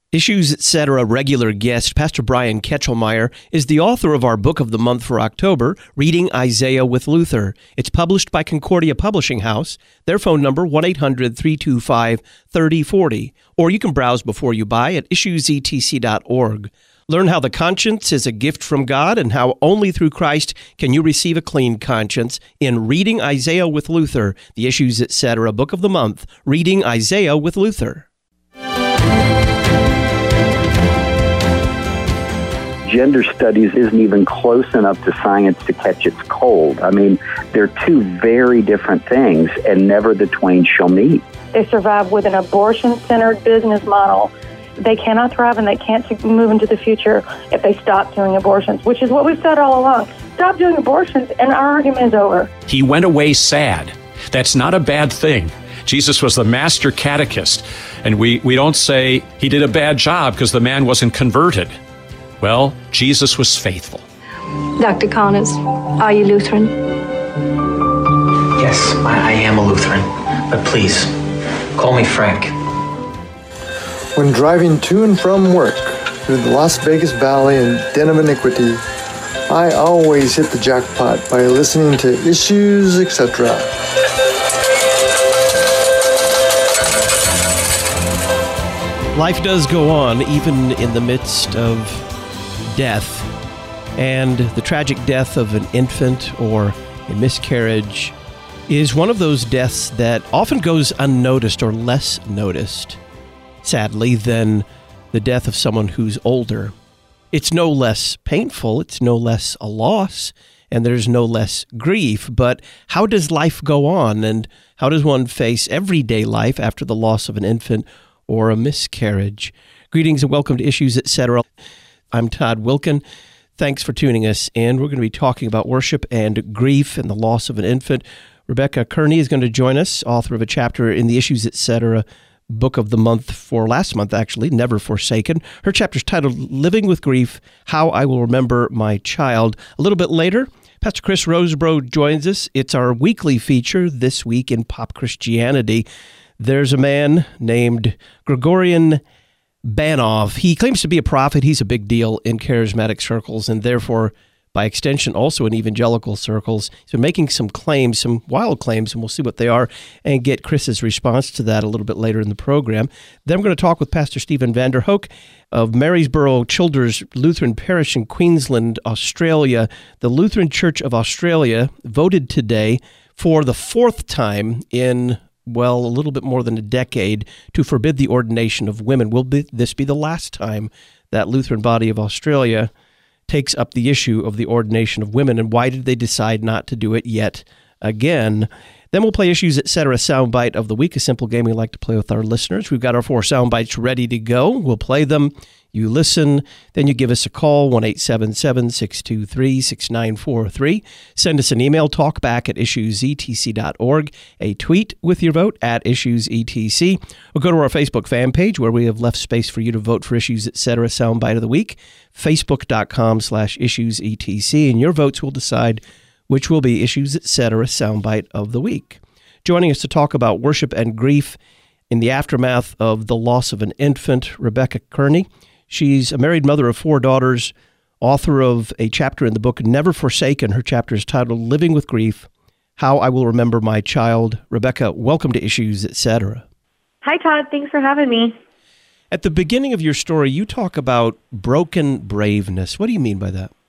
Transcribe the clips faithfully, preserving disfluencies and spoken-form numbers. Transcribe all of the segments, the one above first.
Issues, et cetera regular guest, Pastor Brian Ketchelmeyer, is the author of our book of the month for October, Reading Isaiah with Luther. It's published by Concordia Publishing House. Their phone number, one eight hundred, three two five, three oh four oh. Or you can browse before you buy at issues e t c dot org. Learn how the conscience is a gift from God and how only through Christ can you receive a clean conscience in Reading Isaiah with Luther, the Issues, et cetera book of the month, Reading Isaiah with Luther. Gender studies isn't even close enough to science to catch its cold. I mean, they're two very different things, and never the twain shall meet. They survive with an abortion-centered business model. They cannot thrive and they can't move into the future if they stop doing abortions, which is what we've said all along. Stop doing abortions and our argument is over. He went away sad. That's not a bad thing. Jesus was the master catechist, and we, we don't say he did a bad job because the man wasn't converted. Well, Jesus was faithful. Doctor Connors, are you Lutheran? Yes, I, I am a Lutheran, but please, call me Frank. When driving to and from work through the Las Vegas Valley and Den of Iniquity, I always hit the jackpot by listening to Issues, et cetera. Life does go on, even in the midst of death, and the tragic death of an infant or a miscarriage is one of those deaths that often goes unnoticed or less noticed, sadly, than the death of someone who's older. It's no less painful, it's no less a loss, and there's no less grief, but how does life go on, and how does one face everyday life after the loss of an infant or a miscarriage? Greetings and welcome to Issues, et cetera. I'm Todd Wilken. Thanks for tuning us in. We're going to be talking about worship and grief and the loss of an infant. Rebecca Kearney is going to join us, author of a chapter in the Issues, et cetera book of the month for last month, actually, Never Forsaken. Her chapter is titled Living with Grief, How I Will Remember My Child. A little bit later, Pastor Chris Rosebrough joins us. It's our weekly feature this week in pop Christianity. There's a man named Gregorian Banov. He claims to be a prophet. He's a big deal in charismatic circles and therefore, by extension, also in evangelical circles. He's been making some claims, some wild claims, and we'll see what they are and get Chris's response to that a little bit later in the program. Then we're going to talk with Pastor Stephen Vanderhoek of Marysborough Childers Lutheran Parish in Queensland, Australia. The Lutheran Church of Australia voted today for the fourth time in well, a little bit more than a decade, to forbid the ordination of women. Will be, this be the last time that Lutheran Body of Australia takes up the issue of the ordination of women, and why did they decide not to do it yet again? Then we'll play Issues, et cetera soundbite of the week, a simple game we like to play with our listeners. We've got our four soundbites ready to go. We'll play them. You listen, then you give us a call, one eight seven seven, six two three, six nine four three. Send us an email, talkback at issues e t c dot org. A tweet with your vote at issues e t c. Or go to our Facebook fan page where we have left space for you to vote for Issues, et cetera soundbite of the week, facebook.com slash issues etc. And your votes will decide which will be Issues, et cetera soundbite of the week. Joining us to talk about worship and grief in the aftermath of the loss of an infant, Rebecca Kearney. She's a married mother of four daughters, author of a chapter in the book Never Forsaken. Her chapter is titled Living with Grief, How I Will Remember My Child. Rebecca, welcome to Issues, et cetera. Hi, Todd. Thanks for having me. At the beginning of your story, you talk about broken braveness. What do you mean by that?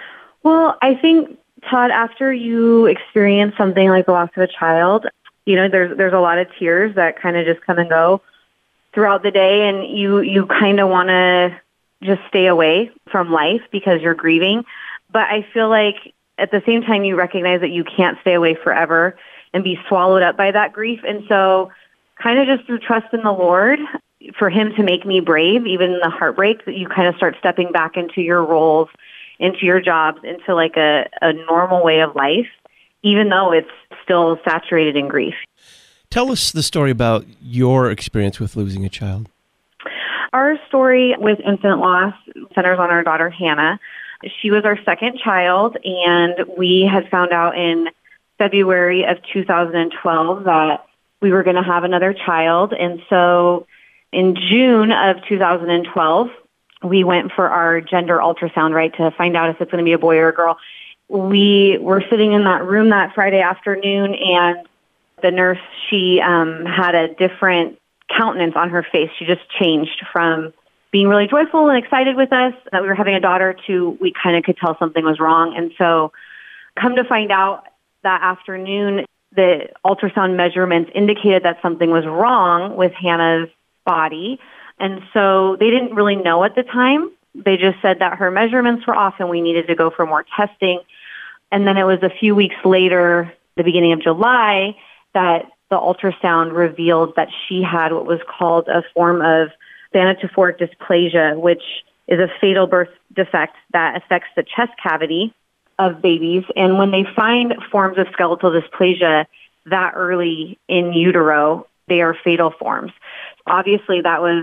Well, I think, Todd, after you experience something like the loss of a child, you know, there's there's a lot of tears that kind of just come and go throughout the day, and you, you kind of want to just stay away from life because you're grieving. But I feel like at the same time, you recognize that you can't stay away forever and be swallowed up by that grief. And so kind of just through trust in the Lord, for him to make me brave, even in the heartbreak, that you kind of start stepping back into your roles, into your jobs, into like a, a normal way of life, even though it's still saturated in grief. Tell us the story about your experience with losing a child. Our story with infant loss centers on our daughter, Hannah. She was our second child, and we had found out in February of two thousand twelve that we were going to have another child. And so In June of two thousand twelve, we went for our gender ultrasound, right, to find out if it's going to be a boy or a girl. We were sitting in that room that Friday afternoon, and the nurse, she um, had a different countenance on her face. She just changed from being really joyful and excited with us that we were having a daughter to we kind of could tell something was wrong. And so come to find out that afternoon, the ultrasound measurements indicated that something was wrong with Hannah's body. And so they didn't really know at the time. They just said that her measurements were off and we needed to go for more testing. And then it was a few weeks later, the beginning of July, that the ultrasound revealed that she had what was called a form of thanatophoric dysplasia, which is a fatal birth defect that affects the chest cavity of babies. And when they find forms of skeletal dysplasia that early in utero, they are fatal forms. Obviously, that was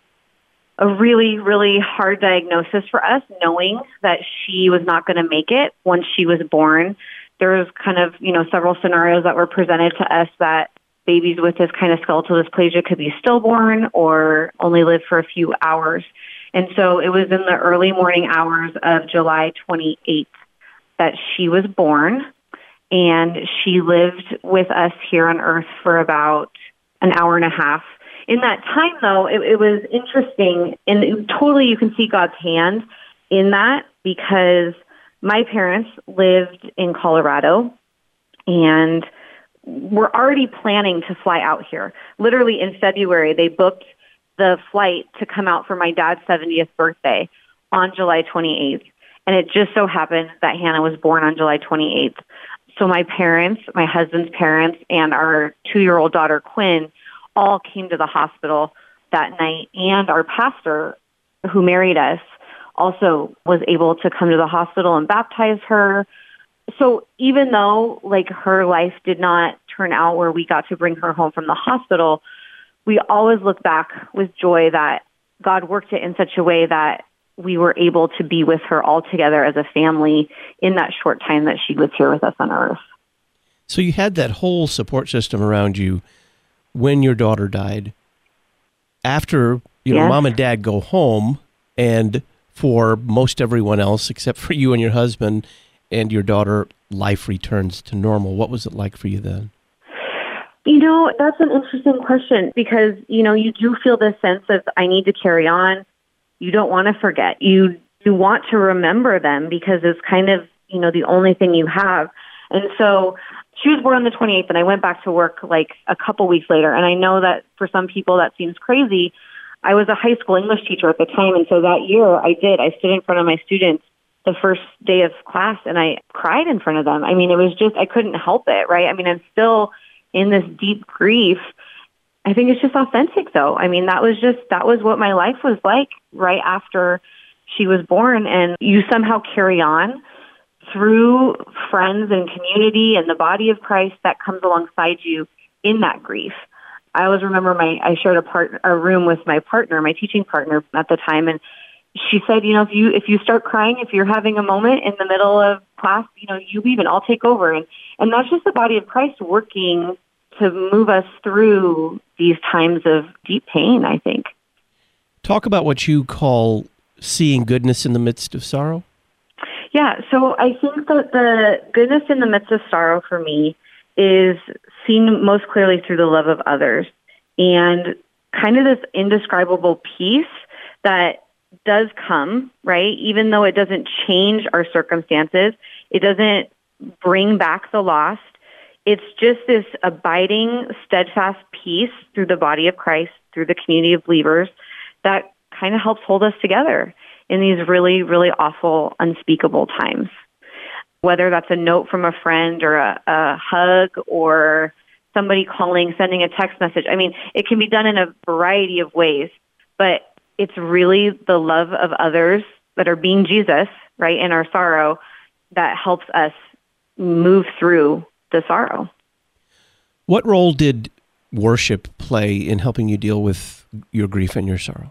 a really, really hard diagnosis for us, knowing that she was not going to make it once she was born. There was kind of, you know, several scenarios that were presented to us that babies with this kind of skeletal dysplasia could be stillborn or only live for a few hours. And so it was in the early morning hours of July twenty-eighth that she was born, and she lived with us here on Earth for about an hour and a half. In that time, though, it, it was interesting, and it, totally you can see God's hand in that, because my parents lived in Colorado, and were already planning to fly out here. Literally in February, they booked the flight to come out for my dad's seventieth birthday on July twenty-eighth. And it just so happened that Hannah was born on July twenty-eighth. So my parents, my husband's parents, and our two-year-old daughter, Quinn, all came to the hospital that night. And our pastor, who married us, also was able to come to the hospital and baptize her. So even though, like, her life did not turn out where we got to bring her home from the hospital, we always look back with joy that God worked it in such a way that we were able to be with her all together as a family in that short time that she was here with us on Earth. So you had that whole support system around you when your daughter died. After, you know, yes. Mom and Dad go home, and for most everyone else, except for you and your husband and your daughter, life returns to normal. What was it like for you then? You know, that's an interesting question, because, you know, you do feel this sense of, I need to carry on. You don't want to forget. You you want to remember them, because it's kind of, you know, the only thing you have. And so she was born on the twenty-eighth, and I went back to work like a couple weeks later. And I know that for some people that seems crazy. I was a high school English teacher at the time, and so that year I did. I stood in front of my students the first day of class, and I cried in front of them. I mean, it was just, I couldn't help it, right? I mean, I'm still in this deep grief. I think it's just authentic, though. I mean, that was just, that was what my life was like right after she was born. And you somehow carry on through friends and community and the body of Christ that comes alongside you in that grief. I always remember my, I shared a part, a room with my partner, my teaching partner at the time. And she said, you know, if you, if you start crying, if you're having a moment in the middle of class, you know, you leave and I'll take over. And, and that's just the body of Christ working to move us through these times of deep pain, I think. Talk about what you call seeing goodness in the midst of sorrow. Yeah, so I think that the goodness in the midst of sorrow for me is seen most clearly through the love of others, and kind of this indescribable peace that does come, right? Even though it doesn't change our circumstances, it doesn't bring back the lost. It's just this abiding, steadfast peace through the body of Christ, through the community of believers, that kind of helps hold us together in these really, really awful, unspeakable times. Whether that's a note from a friend or a, a hug or somebody calling, sending a text message. I mean, it can be done in a variety of ways, but it's really the love of others that are being Jesus, right, in our sorrow, that helps us move through the sorrow. What role did worship play in helping you deal with your grief and your sorrow?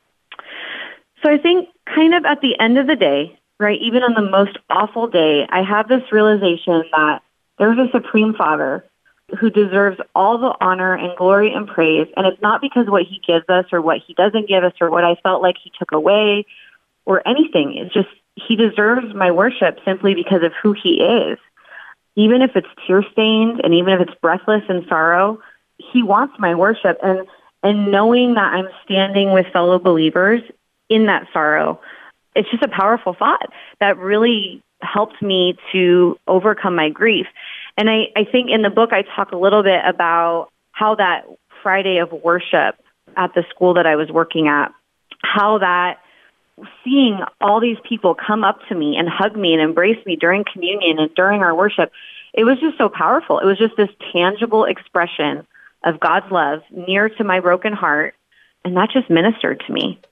So I think kind of at the end of the day, right, even on the most awful day, I have this realization that there's a Supreme Father who deserves all the honor and glory and praise. And it's not because what he gives us or what he doesn't give us or what I felt like he took away or anything. It's just he deserves my worship simply because of who he is. Even if it's tear-stained and even if it's breathless in sorrow, he wants my worship. And, and knowing that I'm standing with fellow believers in that sorrow, it's just a powerful thought that really helped me to overcome my grief. And I, I think in the book, I talk a little bit about how that Friday of worship at the school that I was working at, how that seeing all these people come up to me and hug me and embrace me during communion and during our worship, it was just so powerful. It was just this tangible expression of God's love near to my broken heart, and that just ministered to me.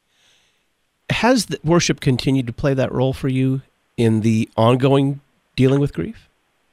Has the worship continued to play that role for you in the ongoing dealing with grief?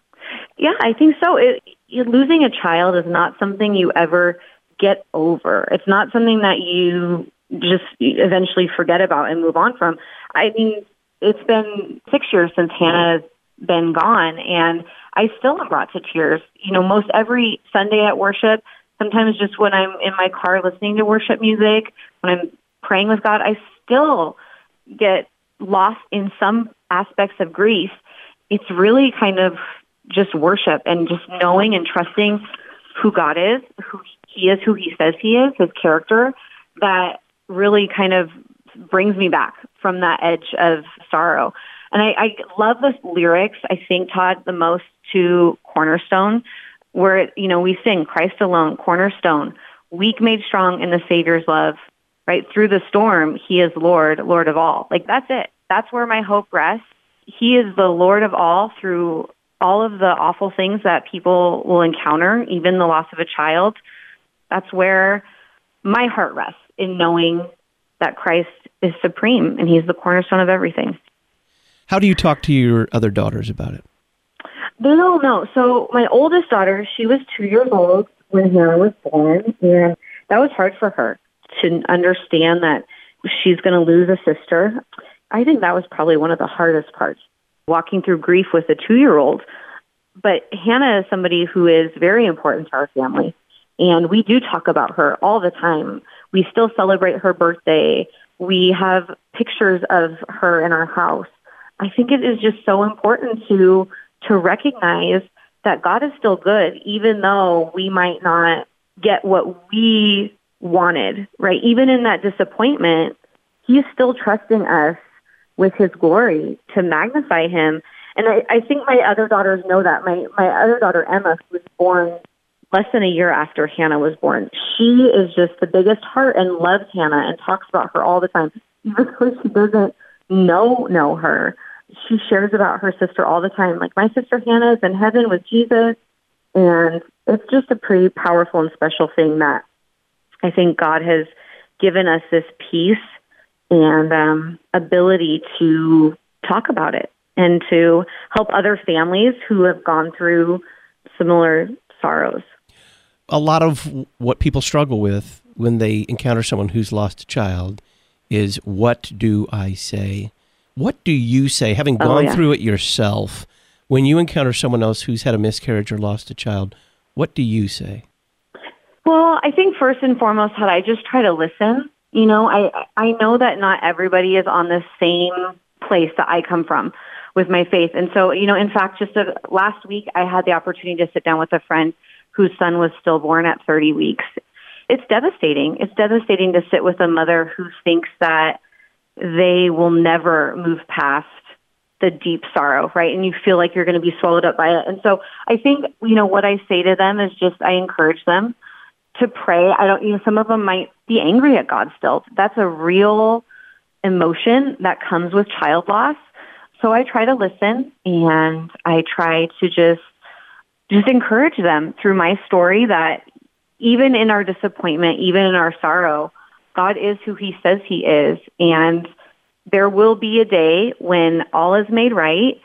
Yeah, I think so. It, losing a child is not something you ever get over. It's not something that you just eventually forget about and move on from. I mean, it's been six years since Hannah's been gone, and I still am brought to tears. You know, most every Sunday at worship, sometimes just when I'm in my car listening to worship music, when I'm praying with God, I still get lost in some aspects of grief. It's really kind of just worship and just knowing and trusting who God is, who he is, who he says he is, his character, that really kind of brings me back from that edge of sorrow. And I, I love the lyrics, I think, Todd, the most to Cornerstone, where, you know, we sing Christ alone, cornerstone, weak made strong in the Savior's love, right? Through the storm, he is Lord, Lord of all. Like, that's it. That's where my hope rests. He is the Lord of all through all of the awful things that people will encounter, even the loss of a child. That's where my heart rests, in knowing that Christ is supreme and he's the cornerstone of everything. How do you talk to your other daughters about it? They don't know. So my oldest daughter, she was two years old when Hannah was born, and that was hard for her to understand that she's going to lose a sister. I think that was probably one of the hardest parts, walking through grief with a two-year-old. But Hannah is somebody who is very important to our family, and we do talk about her all the time. We still celebrate her birthday. We have pictures of her in our house. I think it is just so important to to recognize that God is still good, even though we might not get what we wanted, right? Even in that disappointment, he's still trusting us with his glory to magnify him. And I, I think my other daughters know that. My, my other daughter, Emma, who was born less than a year after Hannah was born, she is just the biggest heart and loves Hannah and talks about her all the time. Even though she doesn't know, know her, she shares about her sister all the time. Like, my sister Hannah is in heaven with Jesus. And it's just a pretty powerful and special thing that I think God has given us this peace and um, ability to talk about it and to help other families who have gone through similar sorrows. A lot of what people struggle with when they encounter someone who's lost a child is, what do I say? What do you say, having gone oh, yeah. through it yourself, when you encounter someone else who's had a miscarriage or lost a child, what do you say? Well, I think first and foremost, Todd, I just try to listen. You know, I I know that not everybody is on the same place that I come from with my faith. And so, you know, in fact, just a, last week, I had the opportunity to sit down with a friend whose son was stillborn at thirty weeks. It's devastating. It's devastating to sit with a mother who thinks that they will never move past the deep sorrow, right? And you feel like you're going to be swallowed up by it. And so I think, you know, what I say to them is just, I encourage them to pray. I don't, you know, some of them might be angry at God still. That's a real emotion that comes with child loss. So I try to listen, and I try to just, just encourage them through my story that even in our disappointment, even in our sorrow, God is who he says he is. And there will be a day when all is made right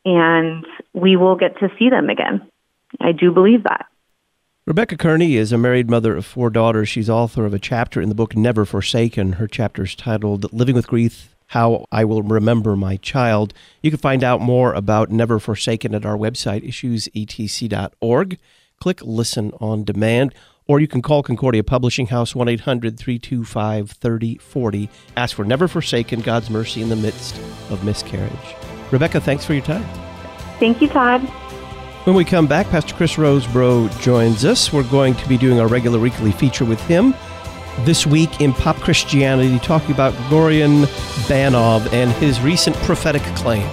and we will get to see them again. I do believe that. Rebecca Kearney is a married mother of four daughters. She's author of a chapter in the book Never Forsaken. Her chapter is titled Living with Grief, How I Will Remember My Child. You can find out more about Never Forsaken at our website, issues e t c dot org. click Listen on Demand, or you can call Concordia Publishing House, one eight hundred, three two five, three oh four oh. Ask for Never Forsaken, God's Mercy in the Midst of Miscarriage. Rebecca, thanks for your time. Thank you, Todd. When we come back, Pastor Chris Rosebrough joins us. We're going to be doing our regular weekly feature with him this week in Pop Christianity, talking about Grigorian Banov and his recent prophetic claims.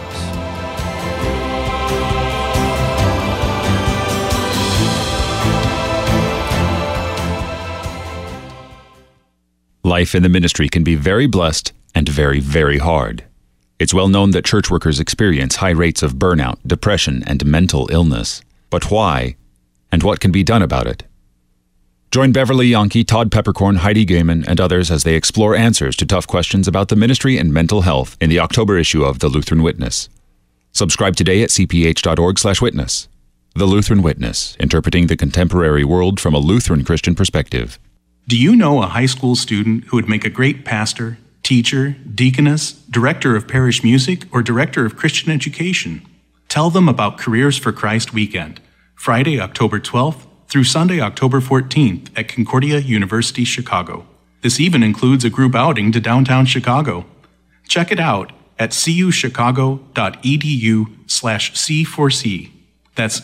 Life in the ministry can be very blessed and very, very hard. It's well known that church workers experience high rates of burnout, depression, and mental illness. But why, and what can be done about it? Join Beverly Yonke, Todd Peppercorn, Heidi Gaiman, and others as they explore answers to tough questions about the ministry and mental health in the October issue of The Lutheran Witness. Subscribe today at c p h dot org slash witness. The Lutheran Witness, interpreting the contemporary world from a Lutheran Christian perspective. Do you know a high school student who would make a great pastor, teacher, deaconess, director of parish music, or director of Christian education? Tell them about Careers for Christ Weekend, Friday, October twelfth, through Sunday, October fourteenth at Concordia University, Chicago. This even includes a group outing to downtown Chicago. Check it out at cuchicago.edu slash C4C. That's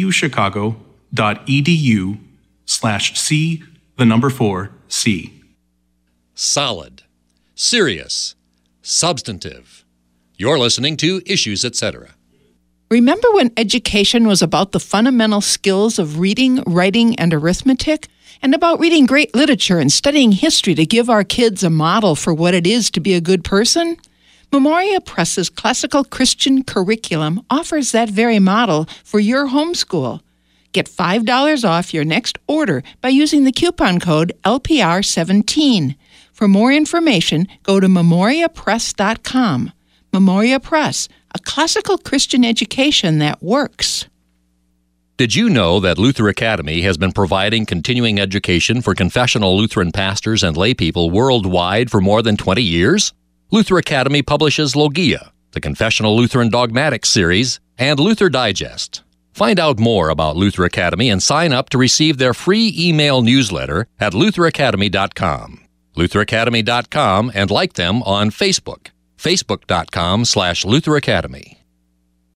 cuchicago.edu slash C, the number four, C. Solid, serious, substantive. You're listening to Issues, et cetera. Remember when education was about the fundamental skills of reading, writing, and arithmetic? And about reading great literature and studying history to give our kids a model for what it is to be a good person? Memoria Press's classical Christian curriculum offers that very model for your homeschool. Get five dollars off your next order by using the coupon code L P R seventeen. For more information, go to memoria press dot com. Memoria Press, a classical Christian education that works. Did you know that Luther Academy has been providing continuing education for confessional Lutheran pastors and laypeople worldwide for more than twenty years? Luther Academy publishes Logia, the Confessional Lutheran Dogmatics series, and Luther Digest. Find out more about Luther Academy and sign up to receive their free email newsletter at luther academy dot com. luther academy dot com, and like them on Facebook. facebook dot com slash Luther Academy.